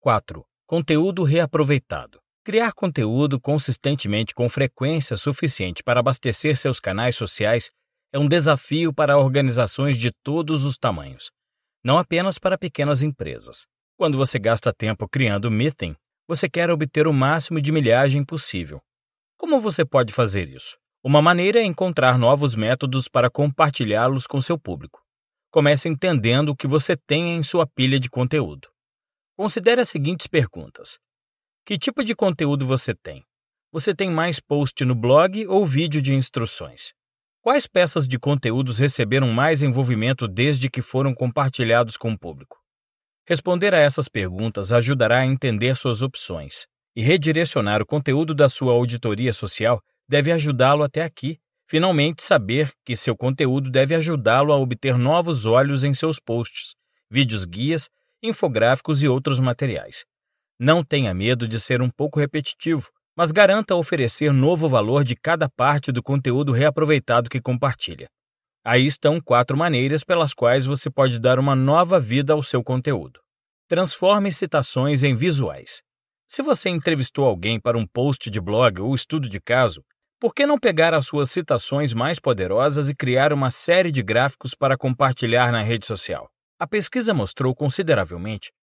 4. Conteúdo reaproveitado. Criar conteúdo consistentemente com frequência suficiente para abastecer seus canais sociais é um desafio para organizações de todos os tamanhos, não apenas para pequenas empresas. Quando você gasta tempo criando Meeting, você quer obter o máximo de milhagem possível. Como você pode fazer isso? Uma maneira é encontrar novos métodos para compartilhá-los com seu público. Comece entendendo o que você tem em sua pilha de conteúdo. Considere as seguintes perguntas. Que tipo de conteúdo você tem? Você tem mais post no blog ou vídeo de instruções? Quais peças de conteúdos receberam mais envolvimento desde que foram compartilhados com o público? Responder a essas perguntas ajudará a entender suas opções, e redirecionar o conteúdo da sua auditoria social deve ajudá-lo até aqui. Finalmente, saber que seu conteúdo deve ajudá-lo a obter novos olhos em seus posts, vídeos guias, infográficos e outros materiais. Não tenha medo de ser um pouco repetitivo, mas garanta oferecer novo valor de cada parte do conteúdo reaproveitado que compartilha. Aí estão 4 maneiras pelas quais você pode dar uma nova vida ao seu conteúdo. Transforme citações em visuais. Se você entrevistou alguém para um post de blog ou estudo de caso, por que não pegar as suas citações mais poderosas e criar uma série de gráficos para compartilhar na rede social? A pesquisa mostrou consideravelmente